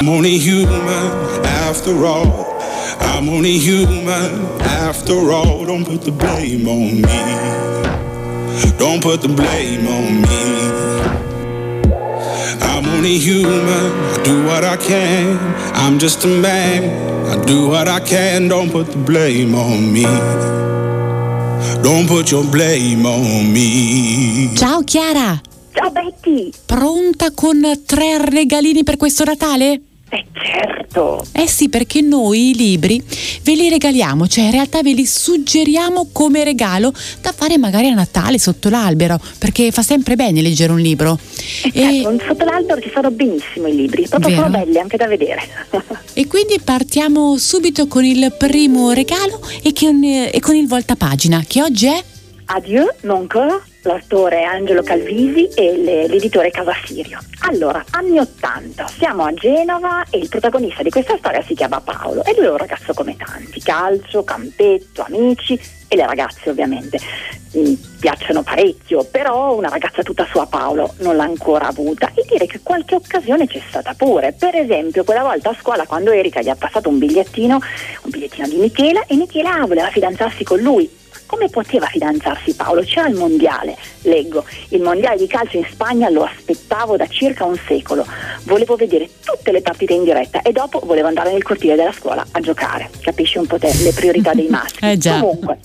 I'm only human after all. I'm only human after all. Don't put the blame on me. Don't put the blame on me. I'm only human, I do what I can. I'm just a man, I do what I can. Don't put the blame on me. Don't put your blame on me. Ciao Chiara. Ciao Betty. Pronta con 3 regalini per questo Natale? Certo. Sì, perché noi i libri ve li regaliamo, cioè in realtà ve li suggeriamo come regalo da fare magari a Natale sotto l'albero, perché fa sempre bene leggere un libro. Certo, sotto l'albero ci fanno benissimo i libri, proprio sono belli anche da vedere. E quindi partiamo subito con il primo regalo e con il voltapagina, che oggi è Adieu, mon cœur. L'autore è Angelo Calvisi e l'editore Casa Sirio. Allora, anni 80, siamo a Genova e il protagonista di questa storia si chiama Paolo e lui è un ragazzo come tanti, calcio, campetto, amici e le ragazze ovviamente. Mi piacciono parecchio, però una ragazza tutta sua Paolo non l'ha ancora avuta e direi che qualche occasione c'è stata pure. Per esempio, quella volta a scuola quando Erika gli ha passato un bigliettino di Michela e Michela voleva fidanzarsi con lui. Come poteva fidanzarsi Paolo? C'era il mondiale, leggo, il mondiale di calcio in Spagna lo aspettavo da circa un secolo, volevo vedere tutte le partite in diretta e dopo volevo andare nel cortile della scuola a giocare, capisci un po' te le priorità dei maschi. Già. Comunque,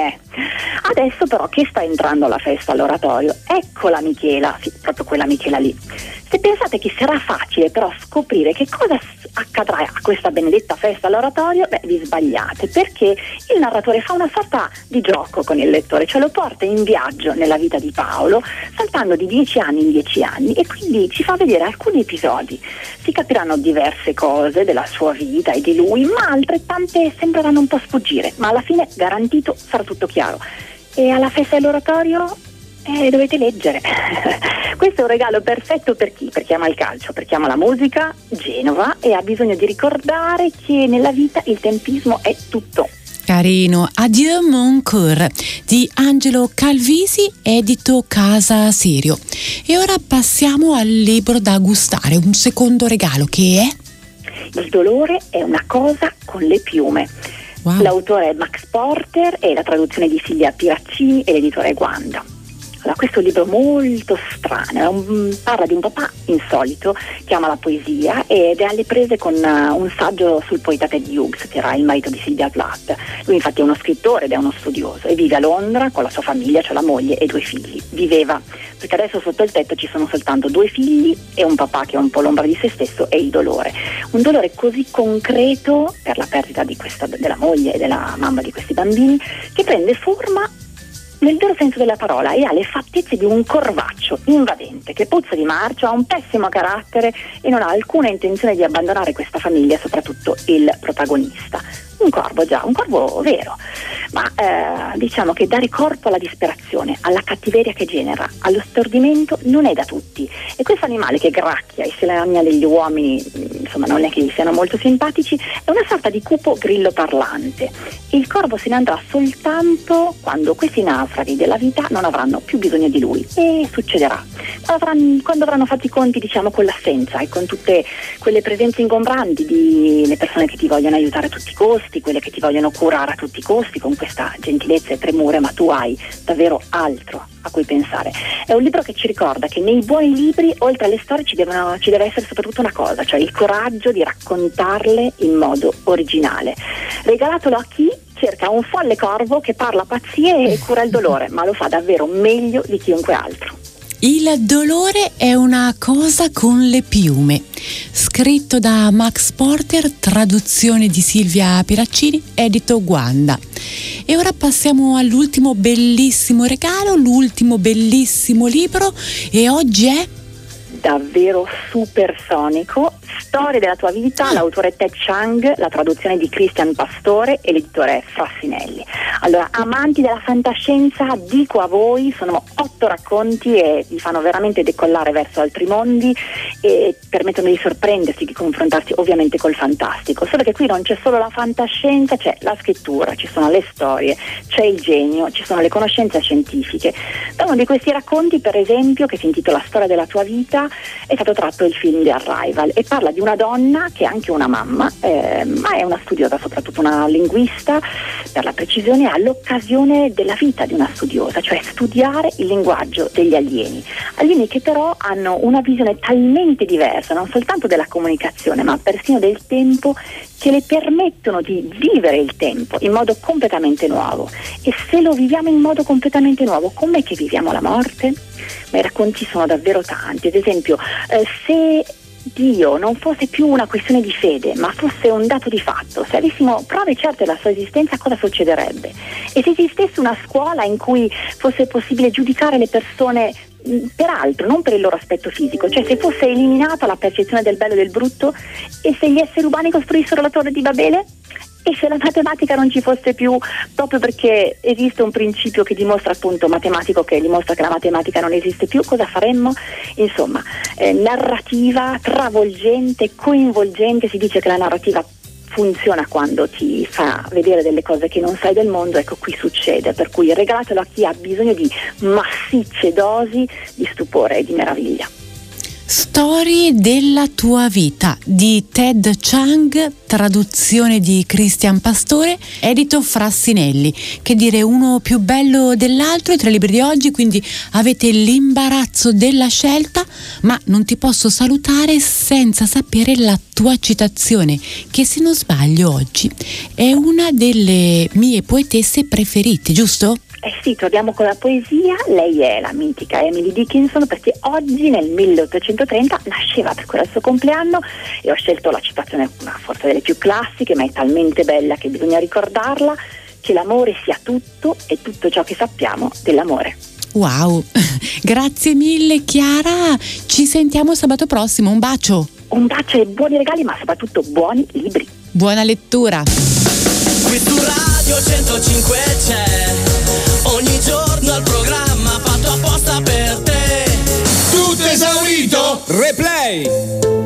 adesso però che sta entrando alla festa all'oratorio, ecco la Michela, sì, proprio quella Michela lì. Se pensate che sarà facile però scoprire che cosa accadrà a questa benedetta festa all'oratorio, vi sbagliate, perché il narratore fa una sorta di gioco con il lettore, cioè lo porta in viaggio nella vita di Paolo, saltando di 10 anni in 10 anni e quindi ci fa vedere alcuni episodi. Si capiranno diverse cose della sua vita e di lui, ma altrettante sembreranno un po' sfuggire, ma alla fine garantito sarà tutto chiaro. E alla festa dell'oratorio dovete leggere. Questo è un regalo perfetto per chi? Per chi ama il calcio, per chi ama la musica, Genova, e ha bisogno di ricordare che nella vita il tempismo è tutto. Carino. Adieu mon cœur di Angelo Calvisi, edito Casa Sirio. E ora passiamo al libro da gustare, un secondo regalo che è Il dolore è una cosa con le piume. Wow. L'autore è Max Porter e la traduzione di Silvia Piraccini e l'editore è Guanda. Allora, questo è un libro molto strano, parla di un papà insolito che ama la poesia ed è alle prese con un saggio sul poeta Ted Hughes, che era il marito di Sylvia Plath. Lui infatti è uno scrittore ed è uno studioso e vive a Londra con la sua famiglia, cioè la moglie e 2 figli. Viveva, perché adesso sotto il tetto ci sono soltanto 2 figli e un papà che è un po' l'ombra di se stesso e il dolore. Un dolore così concreto per la perdita della moglie e della mamma di questi bambini che prende forma nel vero senso della parola e ha le fattezze di un corvaccio invadente che puzza di marcio, ha un pessimo carattere e non ha alcuna intenzione di abbandonare questa famiglia, soprattutto il protagonista. Un corvo, già, un corvo vero, ma diciamo che dare corpo alla disperazione, alla cattiveria che genera, allo stordimento non è da tutti e questo animale che gracchia e si lagna degli uomini, insomma non è che gli siano molto simpatici, è una sorta di cupo grillo parlante. Il corvo se ne andrà soltanto quando questi naufraghi della vita non avranno più bisogno di lui e succederà quando avranno fatto i conti, diciamo, con l'assenza e con tutte quelle presenze ingombranti di le persone che ti vogliono aiutare a tutti i costi, quelle che ti vogliono curare a tutti i costi con questa gentilezza e premure, ma tu hai davvero altro a cui pensare. È un libro che ci ricorda che nei buoni libri, oltre alle storie, ci deve essere soprattutto una cosa, cioè il coraggio di raccontarle in modo originale. Regalatelo a chi cerca un folle corvo che parla pazzie e cura il dolore, ma lo fa davvero meglio di chiunque altro. Il dolore è una cosa con le piume, scritto da Max Porter, traduzione di Silvia Piraccini, edito Guanda. E ora passiamo all'ultimo bellissimo regalo, l'ultimo bellissimo libro, e oggi è davvero supersonico, Storie della tua vita, l'autore Ted Chiang, la traduzione di Christian Pastore e l'editore Frassinelli. Allora, amanti della fantascienza, dico a voi, sono 8 racconti e vi fanno veramente decollare verso altri mondi e permettono di sorprendersi, di confrontarsi ovviamente col fantastico, solo che qui non c'è solo la fantascienza, c'è la scrittura, ci sono le storie, c'è il genio, ci sono le conoscenze scientifiche. Da uno di questi racconti, per esempio, che si intitola Storia della tua vita, è stato tratto il film The Arrival e parla parla di una donna che è anche una mamma, ma è una studiosa, soprattutto una linguista, per la precisione, ha l'occasione della vita di una studiosa, cioè studiare il linguaggio degli alieni che però hanno una visione talmente diversa, non soltanto della comunicazione, ma persino del tempo, che le permettono di vivere il tempo in modo completamente nuovo. E se lo viviamo in modo completamente nuovo, com'è che viviamo la morte? Ma i racconti sono davvero tanti. Ad esempio, se Dio non fosse più una questione di fede, ma fosse un dato di fatto, se avessimo prove certe della sua esistenza, cosa succederebbe? E se esistesse una scuola in cui fosse possibile giudicare le persone per altro, non per il loro aspetto fisico, cioè se fosse eliminata la percezione del bello e del brutto, e se gli esseri umani costruissero la torre di Babele? E se la matematica non ci fosse più, proprio perché esiste un principio che dimostra, appunto, matematico, che dimostra che la matematica non esiste più, cosa faremmo? Insomma, narrativa travolgente, coinvolgente. Si dice che la narrativa funziona quando ti fa vedere delle cose che non sai del mondo. Ecco, qui succede, per cui regalatelo a chi ha bisogno di massicce dosi di stupore e di meraviglia. Storie della tua vita di Ted Chiang, traduzione di Cristian Pastore, edito Frassinelli. Che dire, uno più bello dell'altro, i 3 libri di oggi, quindi avete l'imbarazzo della scelta, ma non ti posso salutare senza sapere la tua citazione, che se non sbaglio oggi è una delle mie poetesse preferite, giusto? Sì, torniamo con la poesia. Lei è la mitica Emily Dickinson, perché oggi nel 1830 nasceva, per quello il suo compleanno, e ho scelto la citazione, una forse delle più classiche, ma è talmente bella che bisogna ricordarla: che l'amore sia tutto e tutto ciò che sappiamo dell'amore. Wow, grazie mille Chiara, ci sentiamo sabato prossimo, un bacio. Un bacio e buoni regali, ma soprattutto buoni libri. Buona lettura. Qui su Radio 105 c'è ogni giorno il programma fatto apposta per te. Tutto esaurito? Replay.